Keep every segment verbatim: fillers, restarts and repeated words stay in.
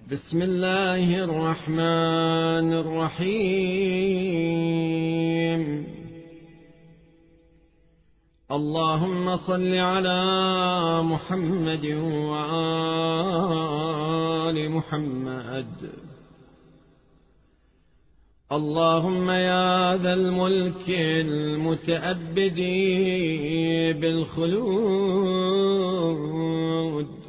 بسم الله الرحمن الرحيم. اللهم صل على محمد وآل محمد. اللهم يا ذا الملك المتأبد بالخلود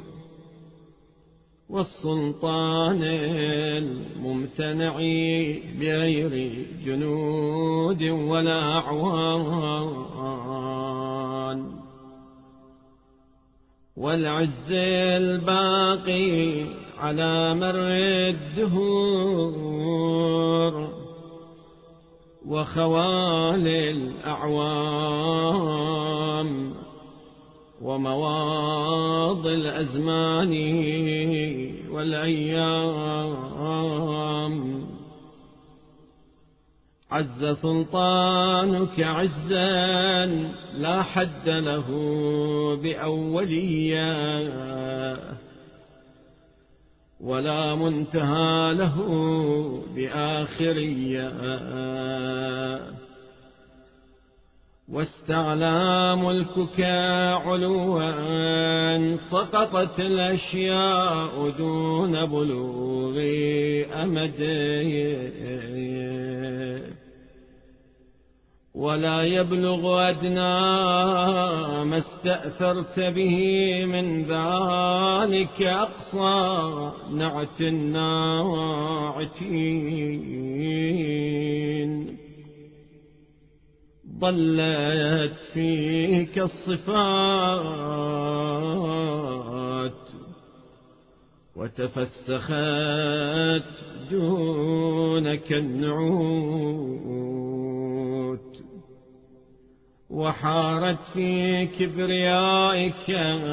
والسلطان الممتنع بغير جنود ولا أعوان، والعز الباقي على مر الدهور وخوال الأعوام ومواض الأزمان والأيام. عز سلطانك عزا لا حد له بأولية ولا منتهى له بآخرية، واستعلى ملكك علوا سقطت الأشياء دون بلوغ أمده، ولا يبلغ أدنى ما استأثرت به من ذلك أقصى نعت الناعتين. ضلت فيك الصفات وتفسخت دونك النعوت، وحارت في كبريائك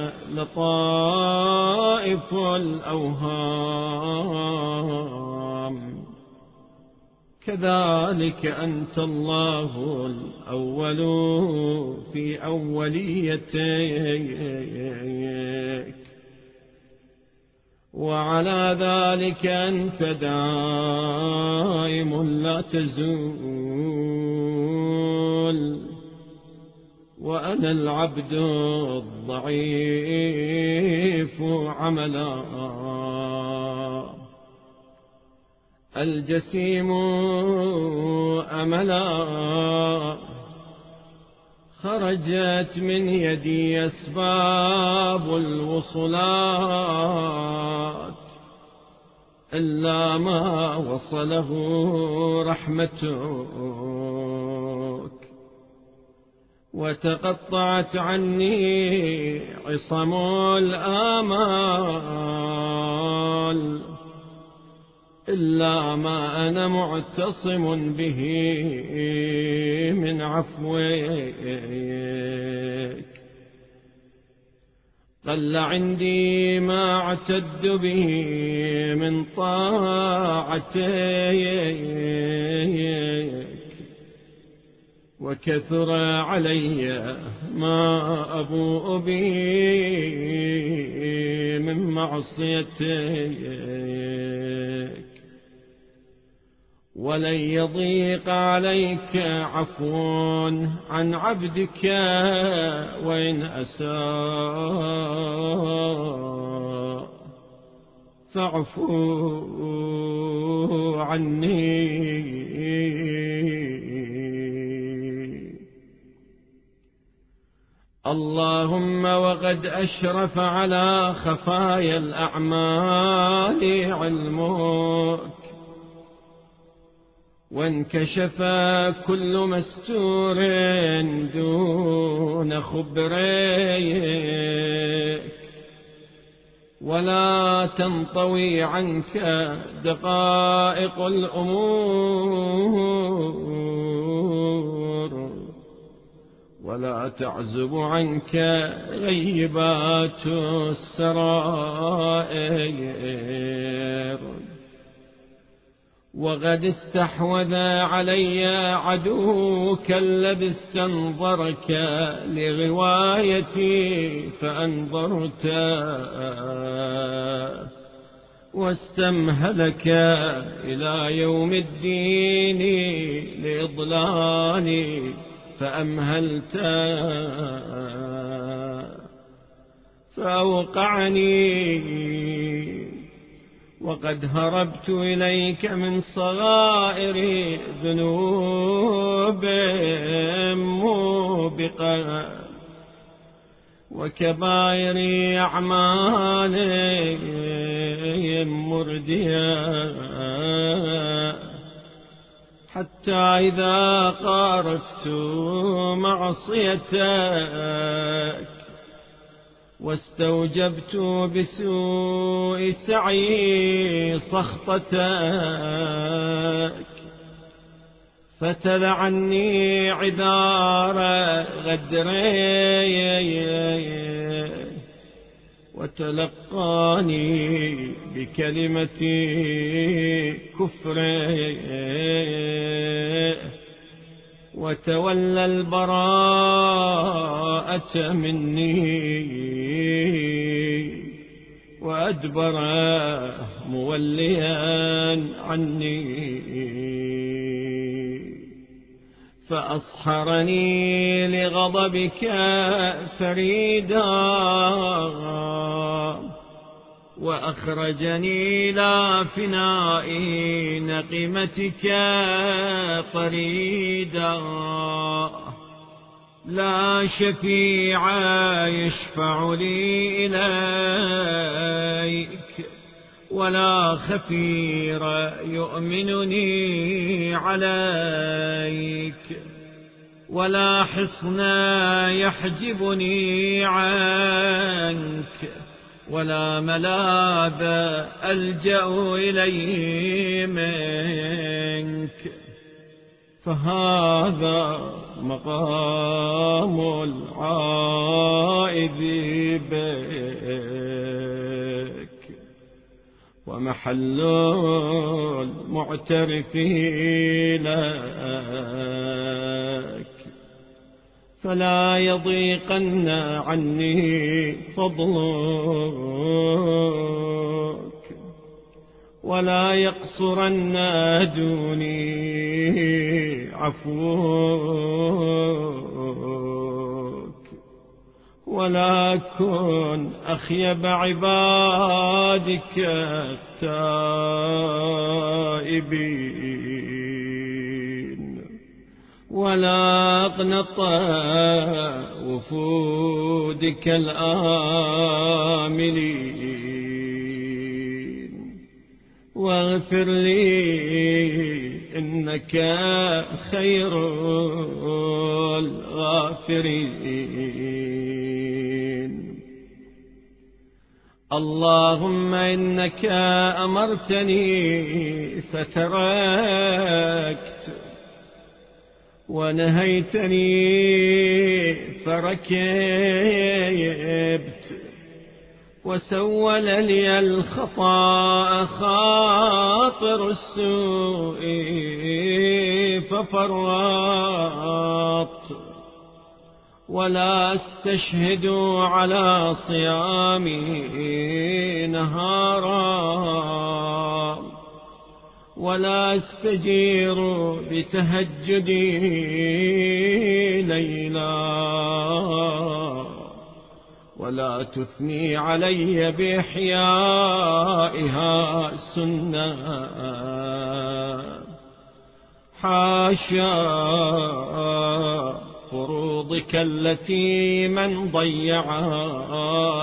لطائف الأوهام. كذلك أنت الله الأول في أوليتك، وعلى ذلك أنت دائم لا تزول، وأنا العبد الضعيف عملا الجسيم أملا. خرجت من يدي أسباب الوصلات إلا ما وصله رحمتك، وتقطعت عني عصم الآمال إلا ما أنا معتصم به من عفوك. قل عندي ما اعتد به من طاعتك، وكثر علي ما أبوء به من معصيتك. ولن يضيق عليك عفو عن عبدك وإن أساء، فاعفو عني. اللهم وقد أشرف على خفايا الأعمال علمك، وانكشف كل مستور دون خبرك، ولا تنطوي عنك دقائق الأمور، ولا تعزب عنك غيبات السرائر. وقد استحوذ علي عدوك الذي استنظرك لغوايتي فأنظرت، واستمهلك إلى يوم الدين لإضلالي فأمهلت، فأوقعني وقد هربت إليك من صغائر ذنوب موبقة وكبائر أعمال مردية، حتى إذا قارفت معصيتك واستوجبت بسوء سعي سخطتك فتل عني عذار غدري وتلقاني بكلمة كفر وتولى البراءة مني وأدبر موليا عني، فأصحرني لغضبك فريدا وأخرجني إلى فناء نقمتك طريدا، لا شفيع يشفع لي إليك ولا خفير يؤمنني عليك ولا حصن يحجبني عنك ولا ملاذ ألجأ إليه منك، فهذا مقام العائذ بك ومحل المعترف لك، فلا يضيقن عني فضلك ولا يقصرن دوني عفوك، ولا كن أخيب عبادك التائبين ولا أقنط وفودك الآملين، واغفر لي إنك خير الغافرين. اللهم إنك أمرتني فتركت ونهيتني فركبت وسول لي الخطأ خاطر السوء ففرطت، ولا استشهد على صيامي نهارا ولا استجير بتهجدي ليلا ولا تثني علي بإحيائها سنة، حاشا فروضك التي من ضيعها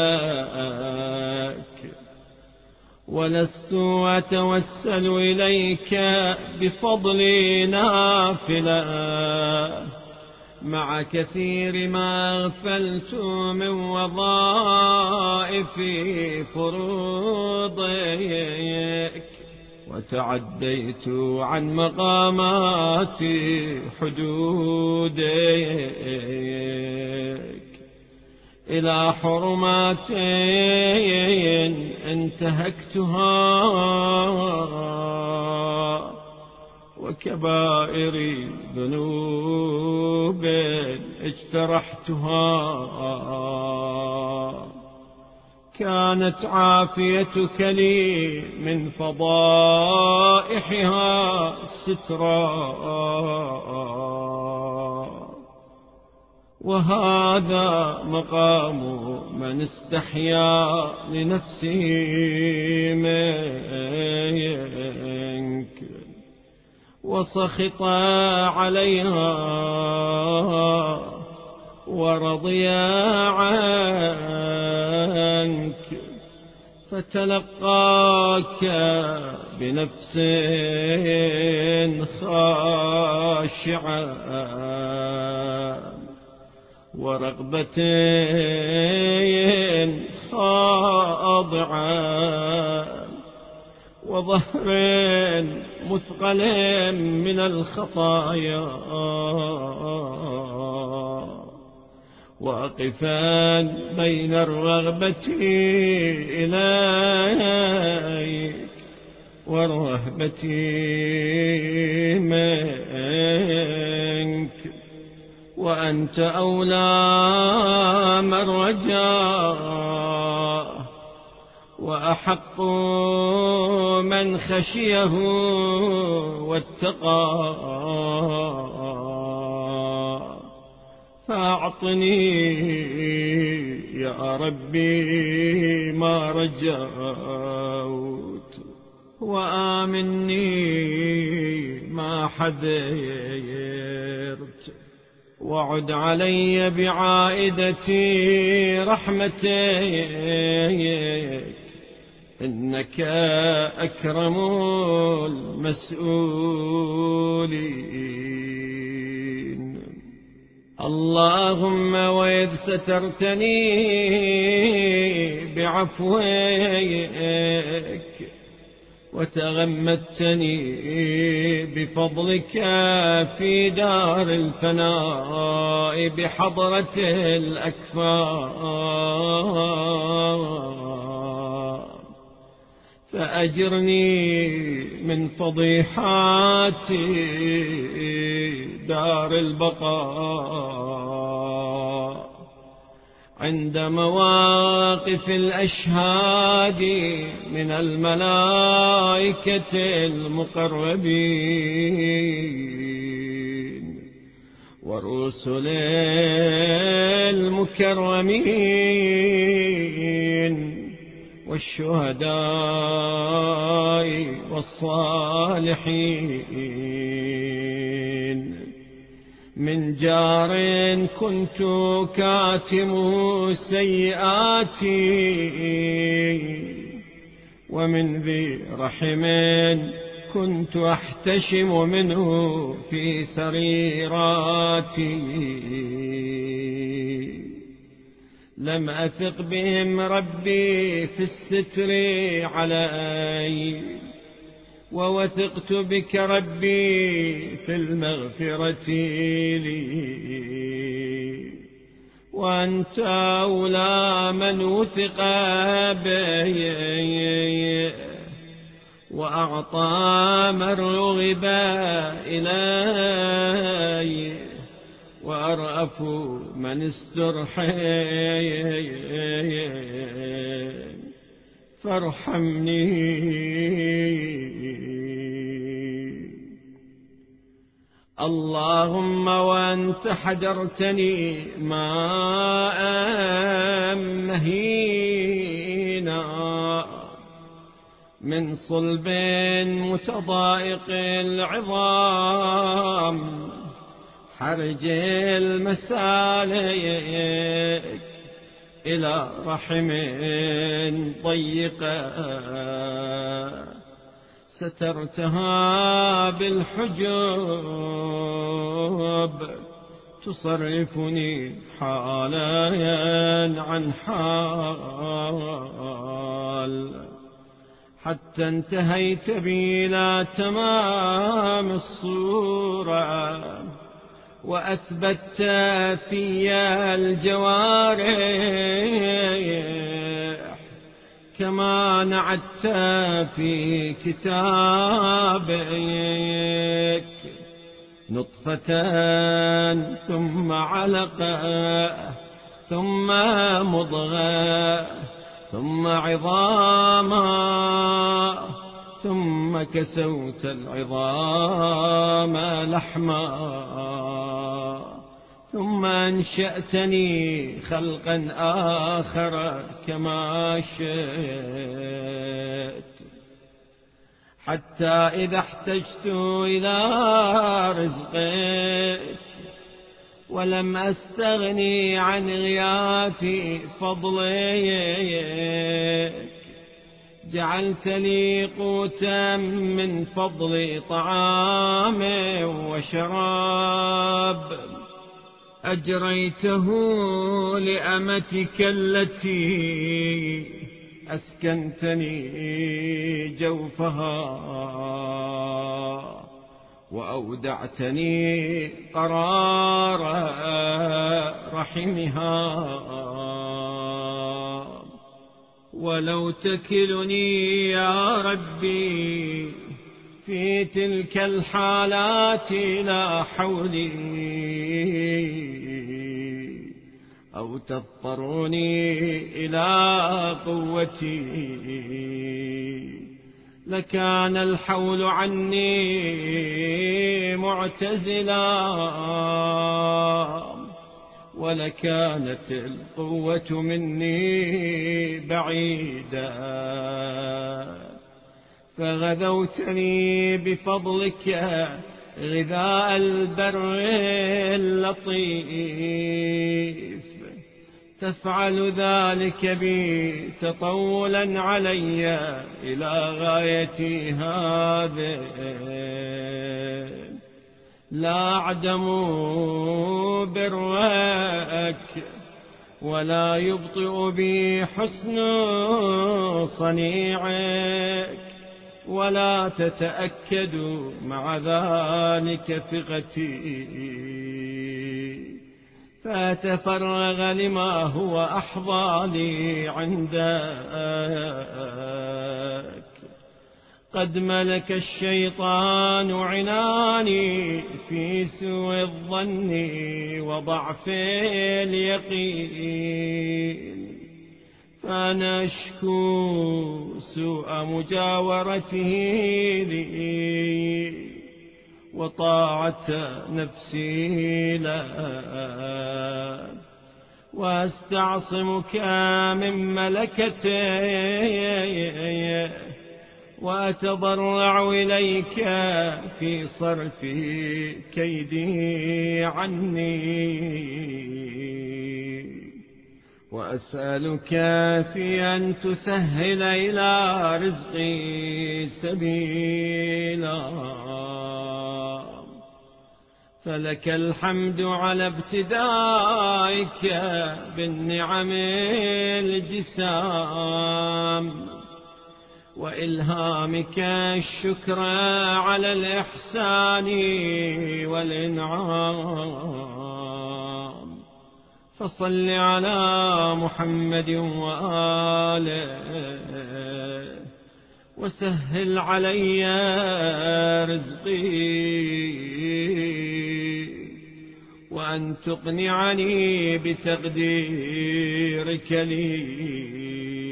هلاك، ولست أتوسل إليك بفضل نافلة مع كثير ما غفلت من وظائف فروضك وتعديت عن مقامات حدودك إلى حرمات انتهكتها وكبائر ذنوب اجترحتها، كانت عافيتك لي من فضائحها سترا، وهذا مقام من استحيا لنفسه منك وسخط عليها ورضي عنك، فتلقاك بنفس خاشعة ورغبة خاضعة وظهر مثقل من الخطايا، واقفا بين الرغبة إليك والرهبة منك، وأنت أولى من رجاه وأحق من خشيه واتقاه، فأعطني يا ربي ما رجوت، وآمني ما حذرت، وعد علي بعائدتي رحمتك، إنك أكرم المسؤولين. اللهم وإذ سترتني بعفوك وتغمدتني بفضلك في دار الفناء بحضرة الأكفاء، فأجرني من فضيحات دار البقاء عند مواقف الأشهاد من الملائكة المقربين والرسل المكرمين والشهداء والصالحين، من جار كنت كاتم سيئاتي، ومن ذي رحم كنت أحتشم منه في سريراتي، لم أثق بهم ربي في الستر علي، ووثقت بك ربي في المغفرة لي، وأنت أولى من وثق بي وأعطى من رغب إلي، وأرأف من استرحي، فارحمني. اللهم وأنت حجرتني ماء مهينا من صلب متضايق العظام حرج المسالك إلى رحم ضيقة سترتها بالحجب، تصرفني حالا عن حال، حتى انتهيت بي إلى تمام الصورة، وأثبت في الجوارح كما نعدت في كتابك، نطفة ثم علقة ثم مضغة ثم عظاما ثم كسوت العظام لحما ثم أنشأتني خلقا آخر كما شئت، حتى إذا احتجت إلى رزقك ولم أستغني عن غياث فضلك جعلت لي قوتا من فضل طعام وشراب أجريته لأمتك التي أسكنتني جوفها وأودعتني قرار رحمها. ولو تكلني يا ربي في تلك الحالات لا حولي أو تضطرني إلى قوتي لكان الحول عني معتزلا ولكانت القوة مني بعيدا، فغذوتني بفضلك غذاء البر اللطيف تفعل ذلك بي تطولا علي إلى غايتي هذه. لا أعدم برك ولا يبطئ بي حسن صنيعك ولا تتأكد مع ذلك ثقتي، فأتفرغ لما هو أحظى لي عندك. قد ملك الشيطان عناني في سوء الظن وضعف اليقين، فأنا أشكو سوء مجاورته لي وطاعة نفسي له، وأستعصمك من ملكته وأتضرع إليك في صرف كيدي عني، وأسألك في أن تسهل إلى رزقي سبيلا. فلك الحمد على ابتدائك بالنعم الجسام وإلهامك الشكر على الإحسان والإنعام. فصل على محمد وآله وسهل علي رزقي، وأن تقنعني بتقديرك لي،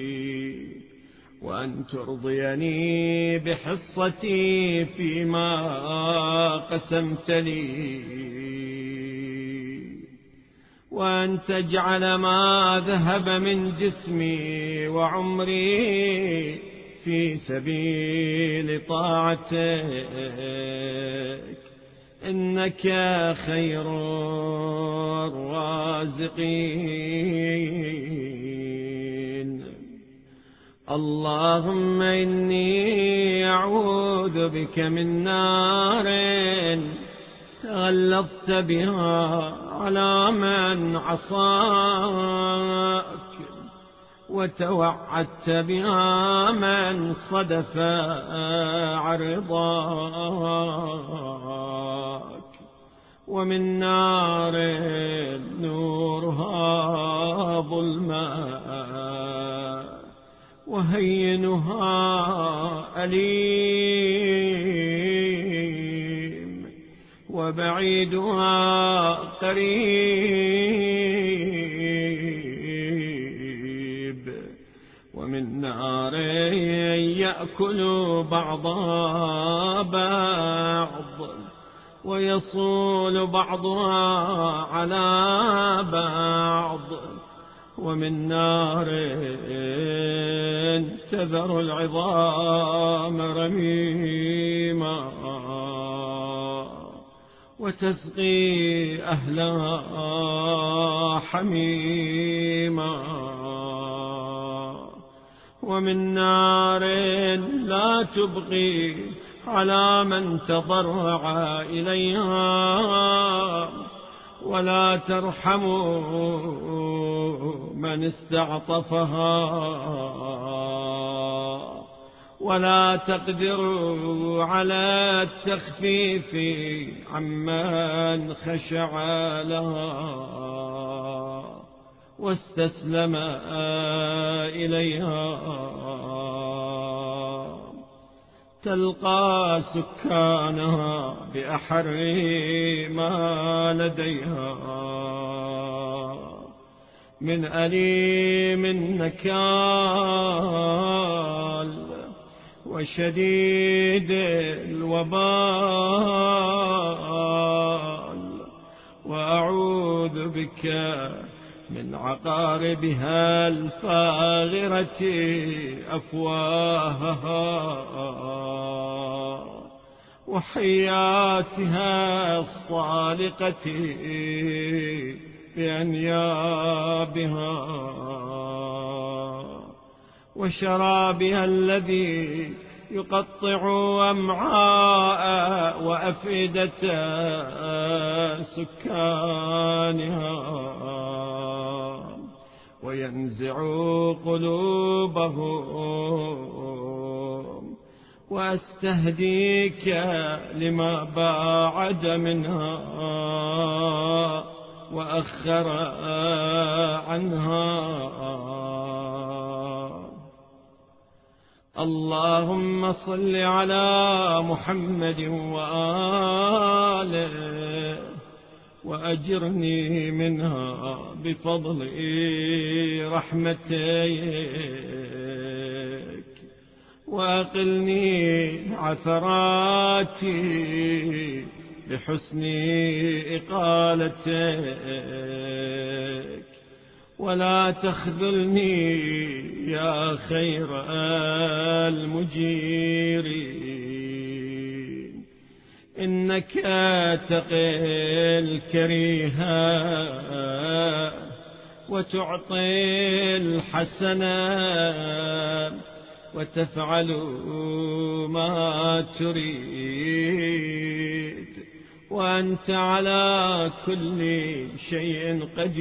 وأن ترضيني بحصتي فيما قسمت لي، وأن تجعل ما ذهب من جسمي وعمري في سبيل طاعتك، إنك خير الرازقين. اللهم إني أعوذ بك من نار تغلظت بها على من عصاك وتوعدت بها من صدف عرضاك، ومن نار نورها ظلماء وهينها أليم وبعيدها قريب يأكل بعضها بعض ويصول بعضها على بعض، ومن نار تذر العظام رميما وتسقي أهلها حميما، ومن نار لا تبقي على من تضرع إليها ولا ترحم من استعطفها ولا تقدر على التخفيف عمن خشع لها واستسلم إليها. تلقى سكانها بأحر ما لديها من أليم النكال وشديد الوبال، وأعوذ بك من عقاربها الفاغرة أفواهها وحياتها الصالقة بأنيابها وشرابها الذي يقطع أمعاء وأفئدة سكانها وينزع قلوبهم. وأستهديك لما باعد منها وأخر عنها. اللهم صل على محمد وآله وأجرني منها بفضل رحمتك وأقلني عثراتي بحسن إقالتك ولا تخذلني يا خير المجيرين، إنك تقي الكريها وتعطي الحسنة وتفعل ما تريد، وأنت على كل شيء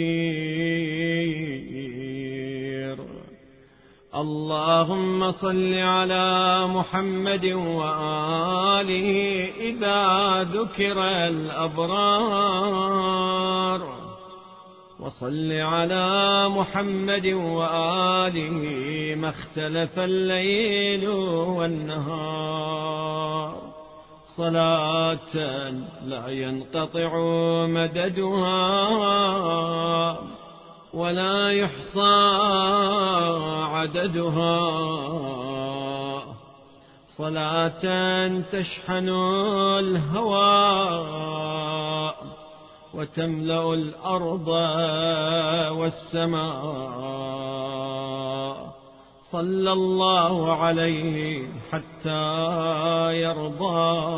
قدير. اللهم صل على محمد وآله إذا ذكر الأبرار، وصل على محمد وآله ما اختلف الليل والنهار، صلاة لا ينقطع مددها ولا يحصى عددها، صلاة تشحن الهواء وتملأ الأرض والسماء. صلى الله عليه حتى يرضى،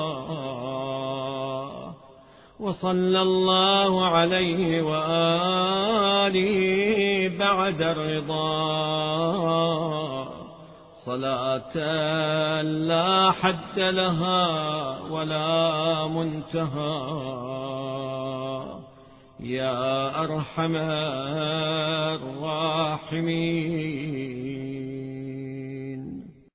وصلى الله عليه وآله بعد الرضا، صلاة لا حد لها ولا منتهى. يا أرحم الراحمين.